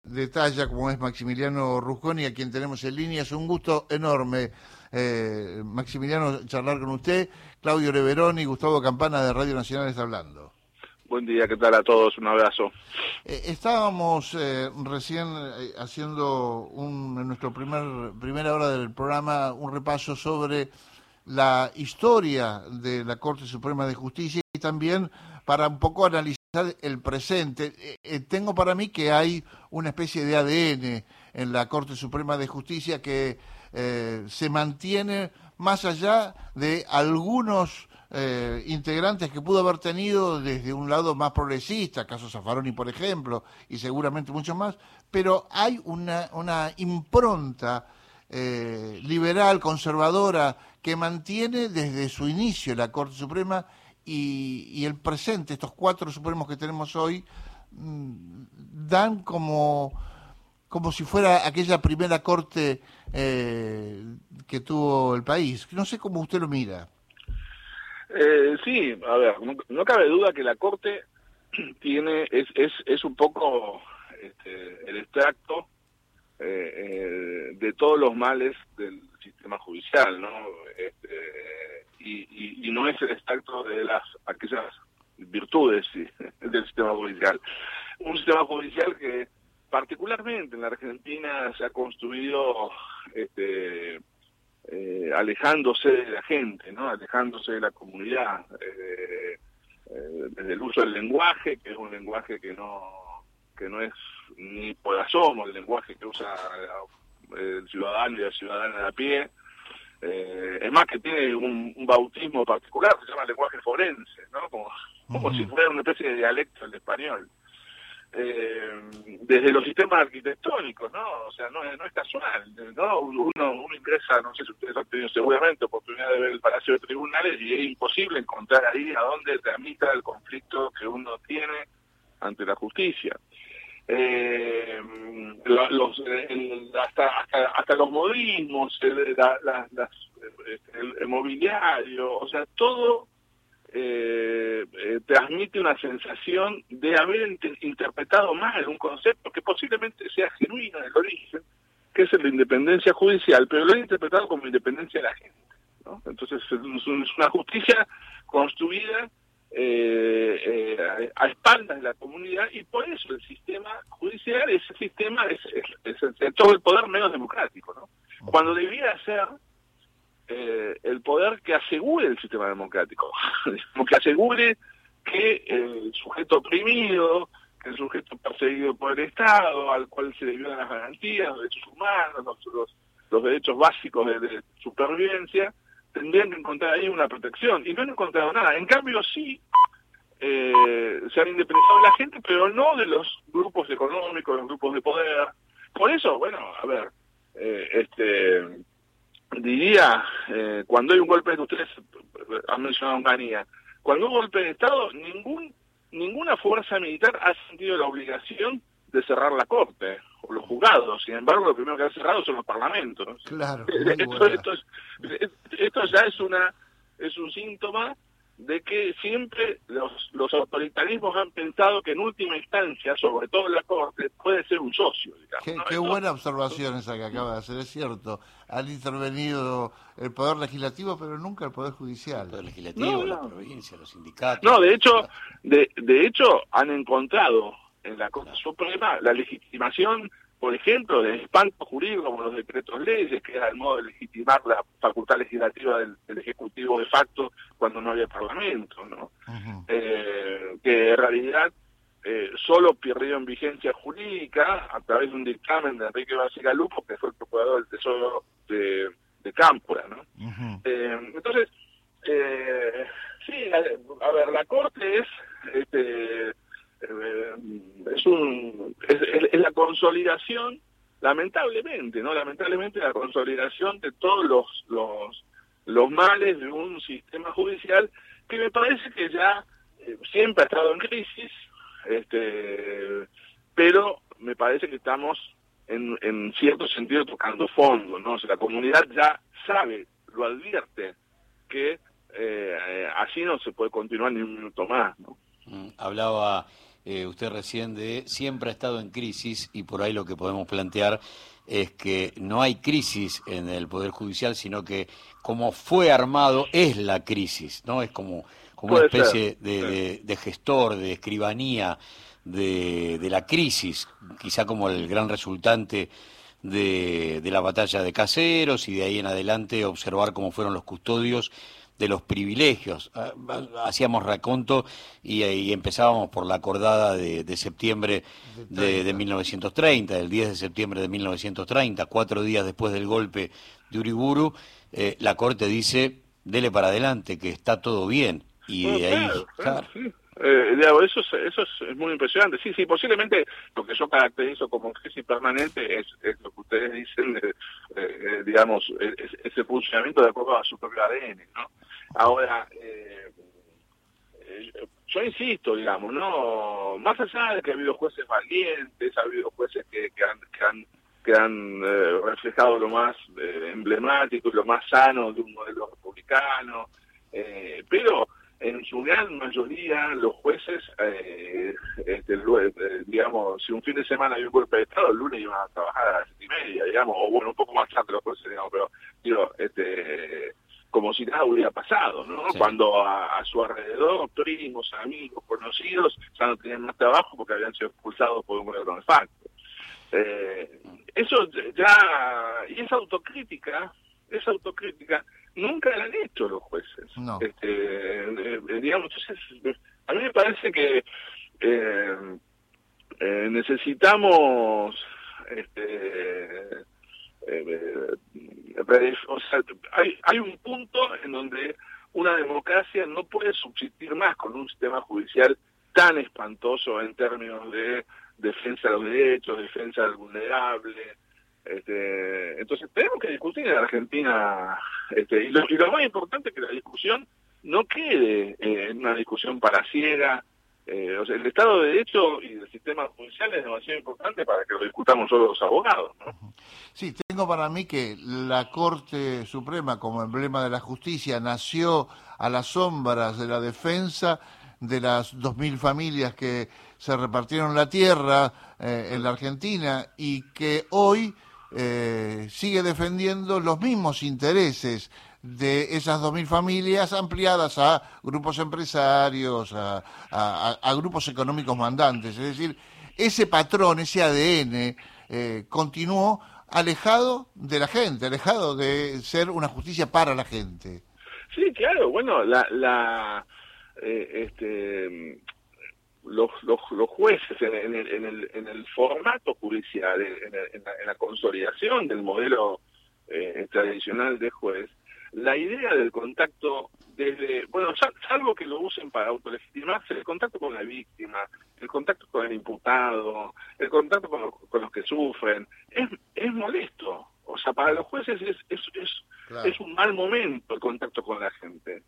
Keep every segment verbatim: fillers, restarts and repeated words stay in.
de talla como es Maximiliano Rusconi, a quien tenemos en línea. Es un gusto enorme, eh, Maximiliano, charlar con usted. Claudio Leveroni, Gustavo Campana de Radio Nacional está hablando. Buen día, ¿qué tal a todos? Un abrazo. Eh, estábamos eh, recién eh, haciendo un, en nuestra primer, primera hora del programa un repaso sobre la historia de la Corte Suprema de Justicia y también para un poco analizar el presente. Eh, eh, tengo para mí que hay una especie de A D N en la Corte Suprema de Justicia que eh, se mantiene más allá de algunos eh, integrantes que pudo haber tenido desde un lado más progresista, caso Zaffaroni por ejemplo, y seguramente muchos más, pero hay una, una impronta eh, liberal, conservadora, que mantiene desde su inicio la Corte Suprema y, y el presente, estos cuatro supremos que tenemos hoy, mmm, dan como, como si fuera aquella primera corte eh, que tuvo el país. No sé cómo usted lo mira. Eh, sí, a ver, no, no cabe duda que la Corte tiene es es, es un poco este, el extracto eh, eh, de todos los males del sistema judicial, ¿no? Este, y, y, y no es el extracto de las aquellas virtudes, sí, del sistema judicial. Un sistema judicial que particularmente en la Argentina se ha construido este, eh, alejándose de la gente, ¿no? Alejándose de la comunidad, eh, eh, desde el uso del lenguaje, que es un lenguaje que no que no es ni por asomo el lenguaje que usa el ciudadano y la ciudadana de a pie. Eh, es más, que tiene un, un bautismo particular, se llama lenguaje forense, ¿no? Como, como uh-huh. si fuera una especie de dialecto del español. Eh, desde los sistemas arquitectónicos, ¿no? O sea, no, no es casual, ¿no? Uno, uno ingresa, no sé si ustedes han tenido seguramente oportunidad de ver el Palacio de Tribunales y es imposible encontrar ahí a dónde tramita el conflicto que uno tiene ante la justicia. Eh, los, el, hasta, hasta hasta los modismos, el, la, la, las, el, el mobiliario, o sea, todo eh, eh, transmite una sensación de haber inter interpretado mal un concepto que posiblemente sea genuino en el origen, que es el de independencia judicial, pero lo han interpretado como independencia de la gente, ¿no? Entonces es una justicia construida Eh, eh, a, a espaldas de la comunidad, y por eso el sistema judicial, ese sistema es, es, es, es todo el poder menos democrático, ¿no? Cuando debiera ser eh, el poder que asegure el sistema democrático, que asegure que el sujeto oprimido, que el sujeto perseguido por el Estado, al cual se le violan las garantías, los derechos humanos, los, los, los derechos básicos de, de supervivencia, tendrían que encontrar ahí una protección, y no han encontrado nada. En cambio, sí, eh, se han independizado de la gente, pero no de los grupos económicos, de los grupos de poder. Por eso, bueno, a ver, eh, este diría, eh, cuando hay un golpe de ustedes han mencionado Hungría, cuando hay un golpe de Estado, ningún ninguna fuerza militar ha sentido la obligación de cerrar la Corte o los juzgados. Sin embargo, lo primero que han cerrado son los parlamentos. Claro. Esto, esto, es, esto ya es una es un síntoma de que siempre los, los autoritarismos han pensado que en última instancia, sobre todo la Corte, puede ser un socio, digamos, Qué, ¿no? qué Esto, buena observación esa que acaba de hacer, es cierto. Han intervenido el Poder Legislativo, pero nunca el Poder Judicial. El Poder Legislativo, no, la no. provincia, los sindicatos. No, de hecho, de, de hecho han encontrado en la Corte Suprema la legitimación, por ejemplo, del espanto jurídico como los decretos leyes, que era el modo de legitimar la facultad legislativa del, del Ejecutivo de facto cuando no había Parlamento, ¿no? Uh-huh. eh, que en realidad eh, solo perdió en vigencia jurídica a través de un dictamen de Enrique Basigalupo, que fue el procurador del Tesoro de, de Cámpora, ¿no? Uh-huh. eh, entonces, eh, sí, a, a ver, la Corte es... este es un es, es la consolidación, lamentablemente, ¿no? Lamentablemente la consolidación de todos los los los males de un sistema judicial que me parece que ya eh, siempre ha estado en crisis, este pero me parece que estamos en, en cierto sentido tocando fondo, ¿no? O sea, la comunidad ya sabe, lo advierte, que eh, así no se puede continuar ni un minuto más, ¿no? Mm, hablaba eh, usted recién de siempre ha estado en crisis, y por ahí lo que podemos plantear es que no hay crisis en el Poder Judicial, sino que como fue armado es la crisis, ¿no? Es como, como una Puede ser. especie de, Sí. de, de gestor, de escribanía de, de la crisis, quizá como el gran resultante de, de la batalla de Caseros, y de ahí en adelante observar cómo fueron los custodios de los privilegios. Hacíamos raconto y, y empezábamos por la acordada de, de septiembre de, de mil novecientos treinta, el diez de septiembre de mil novecientos treinta, cuatro días después del golpe de Uriburu. Eh, la Corte dice, dele para adelante, que está todo bien. Y Bueno, de ahí, claro, claro, claro. sí. Eh, digamos, eso, es, eso es, es muy impresionante. Sí, sí, posiblemente lo que yo caracterizo como crisis permanente es, es lo que ustedes dicen, de, eh, digamos, es, ese funcionamiento de acuerdo a su propio A D N, ¿no? Ahora, eh, eh, yo insisto, digamos, no, más allá de que ha habido jueces valientes, ha habido jueces que, que han, que han, que han eh, reflejado lo más eh, emblemático y lo más sano de un modelo republicano, eh, pero en su gran mayoría los jueces, eh, este, eh, digamos, si un fin de semana hay un golpe de Estado, el lunes iban a trabajar a las siete y media, digamos, o bueno, un poco más tarde los jueces, digamos, pero digo, este, como si nada hubiera pasado, ¿no? Sí. Cuando a, a su alrededor, primos, amigos, conocidos, ya no tenían más trabajo porque habían sido expulsados por un gobierno de facto. Eh, eso ya, y esa autocrítica, esa autocrítica, nunca la han hecho los jueces. No. Este, eh, digamos, entonces, a mí me parece que eh, eh, necesitamos, este, eh, eh, o sea, hay, hay un punto en donde una democracia no puede subsistir más con un sistema judicial tan espantoso en términos de defensa de los derechos, defensa del vulnerable. Este, entonces tenemos que discutir en Argentina, este, y, lo, y lo más importante es que la discusión no quede eh, en una discusión paraciega. Eh, o sea, el Estado de Derecho y el sistema judicial es demasiado importante para que lo discutamos solo los abogados, ¿no? Sí, tengo para mí que la Corte Suprema, como emblema de la justicia, nació a las sombras de la defensa de las dos mil familias que se repartieron la tierra eh, en la Argentina, y que hoy eh, sigue defendiendo los mismos intereses de esas dos mil familias, ampliadas a grupos empresarios, a, a, a grupos económicos mandantes. Es decir, ese patrón, ese A D N, eh, continuó alejado de la gente, alejado de ser una justicia para la gente. Sí, claro, bueno, la... la eh, este Los, los, los jueces en, en, el, en, el, en el formato judicial, en, el, en, la, en la consolidación del modelo eh, tradicional de juez, la idea del contacto desde, bueno, salvo que lo usen para autolegitimarse, el contacto con la víctima, el contacto con el imputado, el contacto con los, con los que sufren, es, es molesto. O sea, para los jueces es, es, es, claro. es un mal momento el contacto con la gente.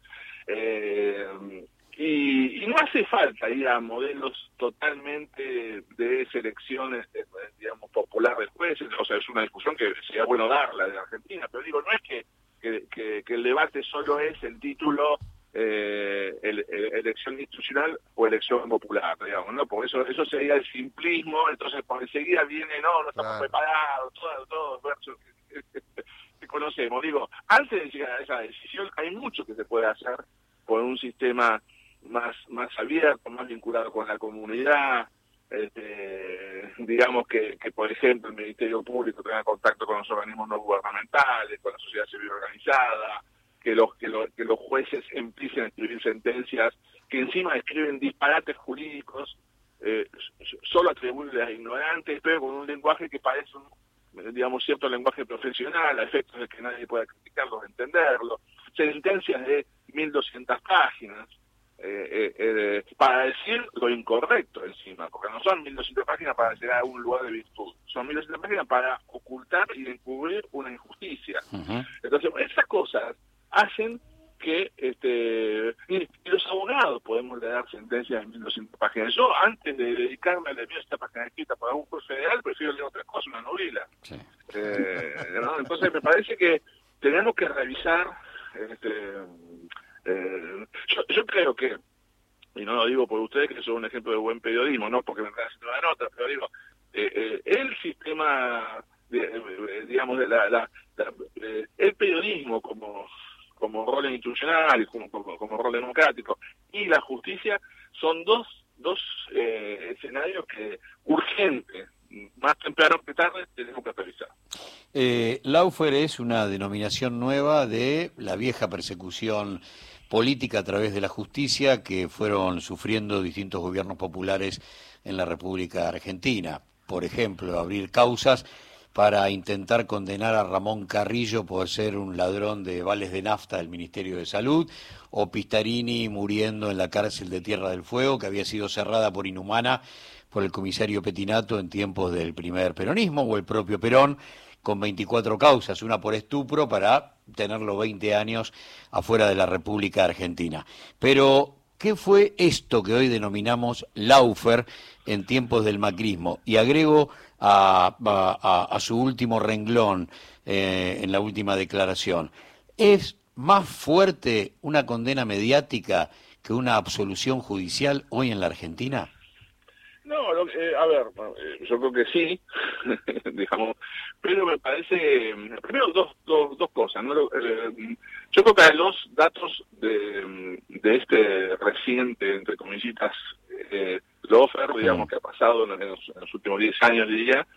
Eh, Y, y no hace falta ir a modelos totalmente de selecciones, de, digamos, popular de jueces. O sea, es una discusión que sería bueno darla de Argentina, pero digo, no es que, que, que, que el debate solo es el título eh, el, el, elección institucional o elección popular, digamos, ¿no? Porque eso, eso sería el simplismo, entonces por enseguida viene, no, no estamos claro. preparados, todos todo versos que, que, que conocemos. Digo, antes de llegar a esa decisión, hay mucho que se puede hacer por un sistema más más abierto, más vinculado con la comunidad, este, digamos que, que, por ejemplo, el Ministerio Público tenga contacto con los organismos no gubernamentales, con la sociedad civil organizada, que los que, lo, que los jueces empiecen a escribir sentencias que encima escriben disparates jurídicos, eh, solo atribuibles a ignorantes, pero con un lenguaje que parece un, digamos, cierto lenguaje profesional, a efectos de que nadie pueda criticarlos, entenderlo, sentencias de mil doscientas páginas, Eh, eh, eh, para decir lo incorrecto encima, porque no son mil doscientas páginas para llegar a un lugar de virtud, son mil doscientas páginas para ocultar y encubrir una injusticia. Uh-huh. Entonces, esas cosas hacen que este y, y los abogados podemos leer sentencias de mil doscientas páginas. Yo, antes de dedicarme a leer esta página escrita por algún juez federal, prefiero leer otra cosa, una novela. Sí. Eh, ¿no? Entonces, me parece que tenemos que revisar este Eh, yo, yo creo que y no lo digo por ustedes que son un ejemplo de buen periodismo, no porque me están haciendo la nota, pero digo, eh, eh, el sistema, de, eh, digamos, de la, la, la eh, el periodismo como como rol institucional, como, como, como rol democrático, y la justicia son dos, dos eh, escenarios que urgente, más temprano que tarde, tenemos que revisar. Eh, Lawfare es una denominación nueva de la vieja persecución política a través de la justicia que fueron sufriendo distintos gobiernos populares en la República Argentina. Por ejemplo, abrir causas para intentar condenar a Ramón Carrillo por ser un ladrón de vales de nafta del Ministerio de Salud, o Pistarini muriendo en la cárcel de Tierra del Fuego, que había sido cerrada por inhumana por el comisario Petinato en tiempos del primer peronismo, o el propio Perón, con veinticuatro causas, una por estupro para tenerlo veinte años afuera de la República Argentina. Pero, ¿qué fue esto que hoy denominamos Lawfare en tiempos del macrismo? Y agrego a, a, a su último renglón eh, en la última declaración. ¿Es más fuerte una condena mediática que una absolución judicial hoy en la Argentina? No, lo, eh, a ver, eh, yo creo que sí, digamos, pero me parece, primero dos, dos, dos cosas, ¿no? Eh, yo creo que hay dos datos de, de este reciente, entre comillitas, eh, Lawfare, digamos, que ha pasado en los, en los últimos diez años, diría,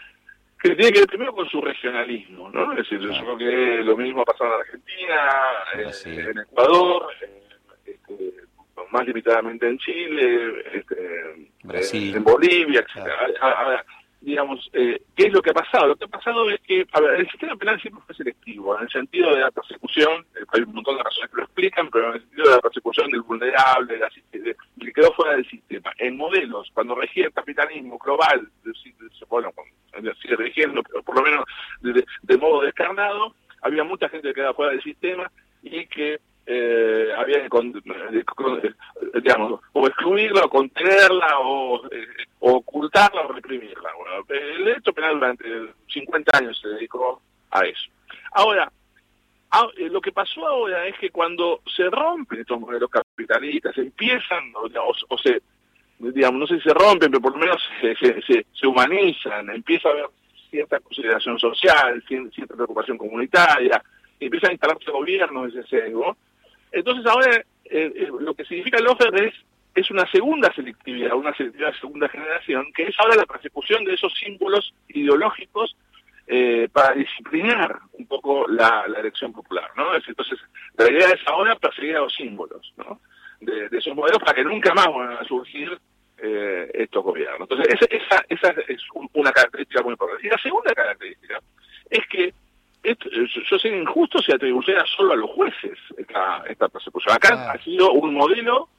que tiene que ver primero con su regionalismo, ¿no? Es decir, yo creo que lo mismo ha pasado en Argentina, eh, en Ecuador, eh, este, más limitadamente en Chile, este, Brasil, eh, en Bolivia, etcétera. A, a, a, digamos, eh, ¿qué es lo que ha pasado? Lo que ha pasado es que, a ver, el sistema penal siempre fue selectivo, en el sentido de la persecución, eh, hay un montón de razones que lo explican, pero en el sentido de la persecución del vulnerable, de la, de, que quedó fuera del sistema. En modelos, cuando regía el capitalismo global, de, de, bueno, sigue rigiendo, pero por lo menos de, de, de modo descarnado, había mucha gente que quedaba fuera del sistema y que Eh, había que, con, con, digamos, o excluirla, o contenerla, o, eh, o ocultarla, o reprimirla. Bueno, el derecho penal durante cincuenta años se dedicó a eso. Ahora, a, eh, lo que pasó ahora es que cuando se rompen estos modelos capitalistas, empiezan, o, o, o se, digamos, no sé si se rompen, pero por lo menos se, se, se, se humanizan, empieza a haber cierta consideración social, cierta preocupación comunitaria, empiezan a instalarse gobiernos de ese sesgo. Entonces ahora eh, eh, lo que significa el Lawfare es, es una segunda selectividad, una selectividad de segunda generación, que es ahora la persecución de esos símbolos ideológicos eh, para disciplinar un poco la, la elección popular, ¿no? Entonces la idea es ahora perseguir a los símbolos, ¿no? De, de esos modelos para que nunca más van a surgir eh, estos gobiernos. Entonces esa, esa, esa es un, una característica muy importante. Y la segunda característica es que Esto, yo sé injusto se atribuyera solo a los jueces esta, esta persecución. Acá ah. ha sido un modelo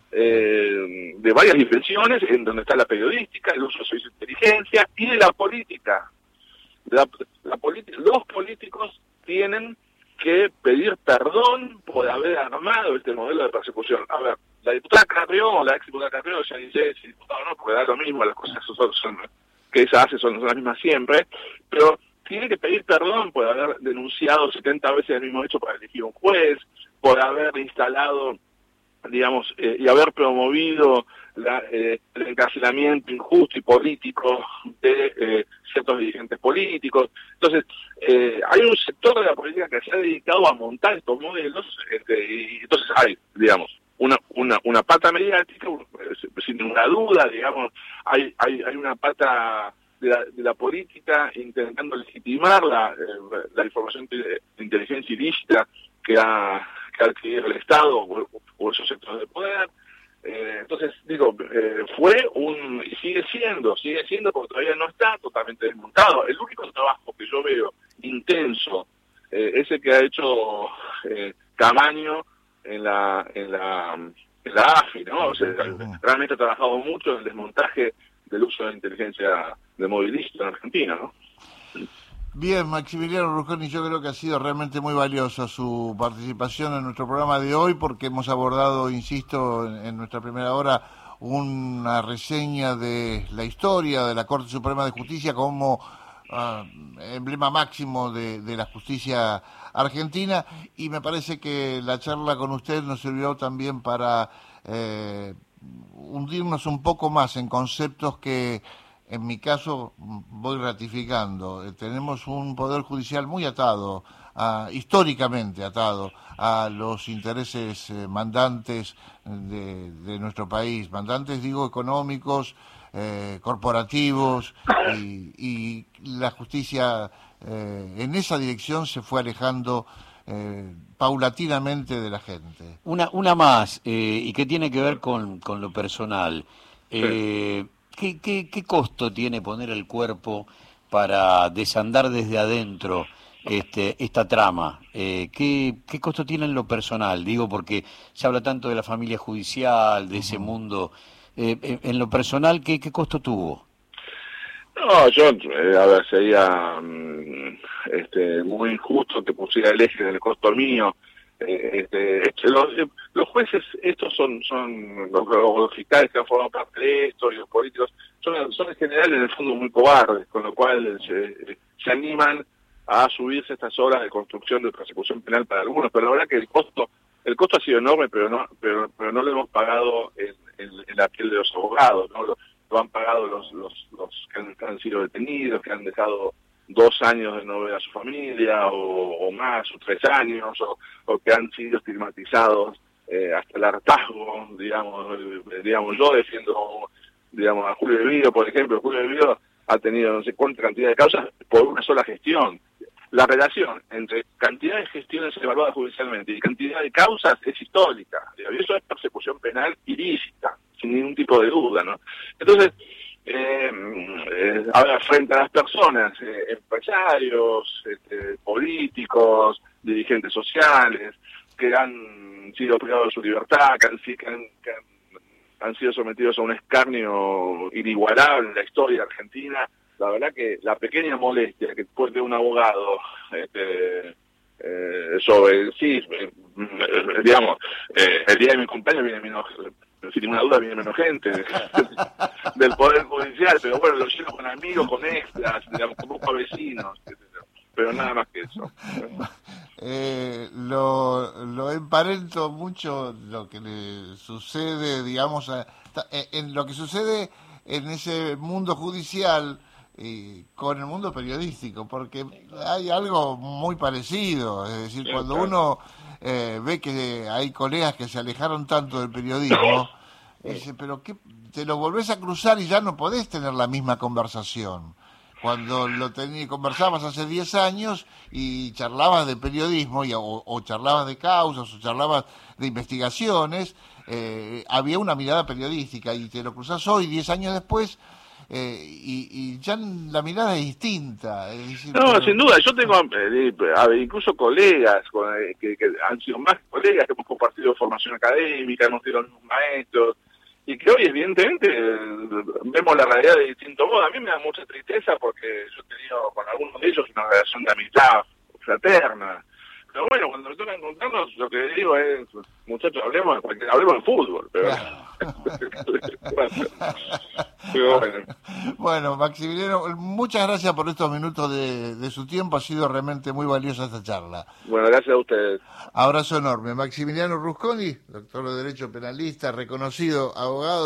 eh, de varias dimensiones, en donde está la periodística, el uso de su inteligencia y de la política. La, la los políticos tienen que pedir perdón por haber armado este modelo de persecución. A ver, la diputada Carrió, la ex diputada Carrió, ya dice, si diputado no, porque da lo mismo, las cosas son, son, que ella hace son, son las mismas siempre, pero tiene que pedir perdón por haber denunciado setenta veces el mismo hecho para elegir un juez, por haber instalado, digamos, eh, y haber promovido la, eh, el encarcelamiento injusto y político de eh, ciertos dirigentes políticos. Entonces, eh, hay un sector de la política que se ha dedicado a montar estos modelos, este, y entonces hay, digamos, una una una pata mediática, sin ninguna duda, digamos, hay hay hay una pata De la, de la política intentando legitimar la, eh, la información de, de inteligencia ilícita que ha, que ha adquirido el Estado o, o esos sectores de poder. Eh, entonces, digo, eh, fue un, y sigue siendo, sigue siendo porque todavía no está totalmente desmontado. El único trabajo que yo veo intenso, eh, ese que ha hecho eh, Camaño en la, en la, en la A F I, ¿no? O sea, realmente ha trabajado mucho en el desmontaje del uso de la inteligencia de movilista en Argentina, ¿no? Bien, Maximiliano Rusconi, yo creo que ha sido realmente muy valiosa su participación en nuestro programa de hoy, porque hemos abordado, insisto, en, en nuestra primera hora, una reseña de la historia de la Corte Suprema de Justicia como uh, emblema máximo de, de la justicia argentina, y me parece que la charla con usted nos sirvió también para eh, hundirnos un poco más en conceptos que, en mi caso, voy ratificando. Eh, tenemos un poder judicial muy atado, a, históricamente atado, a los intereses eh, mandantes de, de nuestro país. Mandantes, digo, económicos, eh, corporativos, y, y la justicia eh, en esa dirección se fue alejando eh, paulatinamente de la gente. Una, una más, eh, y que tiene que ver con, con lo personal. Eh, ¿qué, qué, ¿Qué costo tiene poner el cuerpo para desandar desde adentro este, esta trama? Eh, ¿qué, ¿Qué costo tiene en lo personal? Digo, porque se habla tanto de la familia judicial, de ese mundo. Eh, en, en lo personal, ¿qué, ¿qué costo tuvo? No, yo, eh, a ver, sería um, este, muy injusto que pusiera el eje del costo mío. Eh, este, este, los, los jueces, estos son son los, los fiscales que han formado parte de esto, y los políticos, son, son en general en el fondo muy cobardes, con lo cual se, se animan a subirse estas horas de construcción de persecución penal para algunos, pero la verdad que el costo el costo ha sido enorme, pero no pero, pero no lo hemos pagado en, en, en la piel de los abogados, ¿no? Lo, lo han pagado los, los, los que han, que han sido detenidos, que han dejado dos años de no ver a su familia, o, o más, o tres años, o, o que han sido estigmatizados eh, hasta el hartazgo, digamos, eh, digamos, yo defiendo, digamos, a Julio Debido, por ejemplo. Julio Debido ha tenido no sé cuánta cantidad de causas por una sola gestión. La relación entre cantidad de gestiones evaluadas judicialmente y cantidad de causas es histórica, y eso es persecución penal ilícita, sin ningún tipo de duda, ¿no? Entonces, eh, eh, ahora frente a las personas, eh, empresarios, este, políticos, dirigentes sociales, que han sido privados de su libertad, que han, que han, que han, han sido sometidos a un escarnio inigualable en la historia argentina, la verdad que la pequeña molestia que puede tener un abogado este, eh, sobre, sí, eh, digamos, eh, el día de mi cumpleaños viene menos, sin ninguna duda viene menos gente del Poder Judicial, pero bueno, lo lleno con amigos, con extras, digamos, con pocos vecinos, pero nada más que eso. Eh, lo, lo emparento mucho lo que le sucede, digamos, a, en lo que sucede en ese mundo judicial y con el mundo periodístico, porque hay algo muy parecido. Es decir, cuando uno eh, ve que hay colegas que se alejaron tanto del periodismo, dice, pero qué, te lo volvés a cruzar y ya no podés tener la misma conversación. Cuando lo tenías, conversabas hace diez años y charlabas de periodismo, y, o, o charlabas de causas, o charlabas de investigaciones, eh, había una mirada periodística, y te lo cruzás hoy, diez años después, eh, y, y ya la mirada es distinta. Es decir, no, pero... sin duda, yo tengo eh, incluso colegas con, eh, que, que han sido más colegas, que hemos compartido formación académica, hemos sido los mismos maestros, y que hoy evidentemente vemos la realidad de distinto modo. A mí me da mucha tristeza porque yo he tenido con algunos de ellos una relación de amistad fraterna. Pero bueno, cuando me toca encontrarnos, lo que digo es, muchachos, hablemos de cualquier, hablemos de fútbol. Pero, bueno, pero bueno. Bueno, Maximiliano, muchas gracias por estos minutos de, de su tiempo. Ha sido realmente muy valiosa esta charla. Bueno, gracias a ustedes. Abrazo enorme. Maximiliano Rusconi, doctor de Derecho Penalista, reconocido abogado.